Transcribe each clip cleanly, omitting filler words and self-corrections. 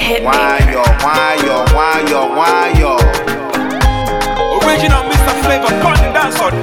Why yo? Original Mr. Flavor, put the dance on.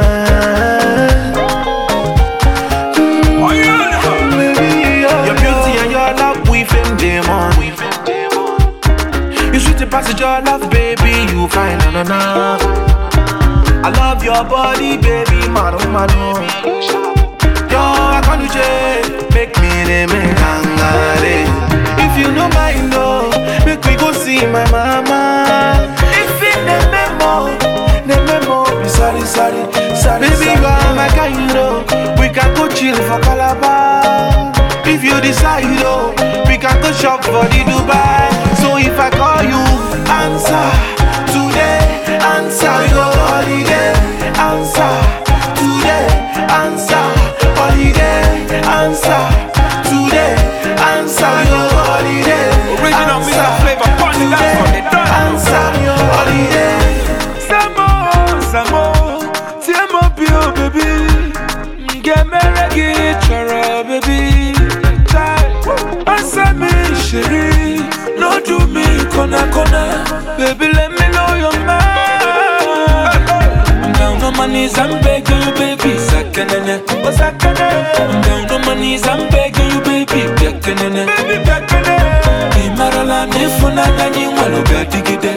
Your beauty and your love, we feel demon. You sweet past your love, baby, you fine, na. I love your body, baby, mano. Yo, I can't do make me the mekangare. If you know mind, no, make me go see my mama. If it the memo, be sorry. Baby, you are my kind, we can go chill for Calabar. If you decide, we can go shop for the Dubai. So if I call you, answer today, answer, we go holiday, answer today, answer holiday, answer today, answer, we go holiday. Original Mr. Flavor, put the dance on the dance. Answer your holiday. Samo, Tiamo Bio, baby. Get me reggae, chara, baby. Answer me, chérie. No do me, kona. Baby, let me know your mind. I'm down on my knees, I'm begging you, baby. Sakanene. I'm down on my knees, I'm begging you, baby. Bekanene. Imarala, nefuna, nani, wano, gadigide.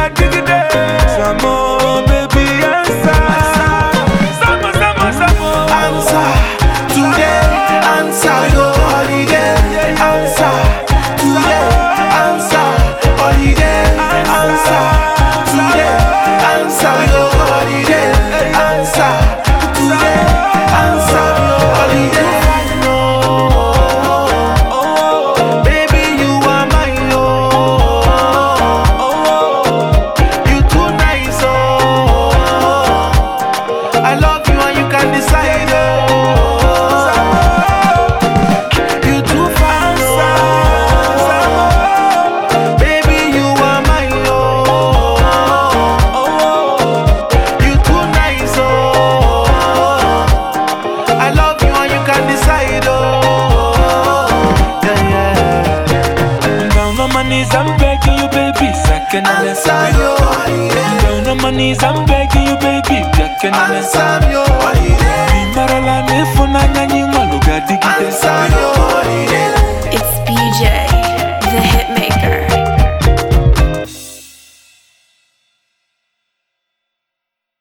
Samo, baby, answer. Answer today, answer, we go holiday. Answer today, answer holiday. Answer today, answer, we go holiday. Answer today, answer holiday. Baby, you are mine, you too nice, I love you and you can decide, you too fine, baby, you are mine, you too nice, I love you and you can decide, I'm down on my knees, I'm begging you, baby. answer your holiday, Down on my knees, I'm begging you, baby. answer your holiday, Imarala, nefuna, nani, wano, gadigide. answer your holiday.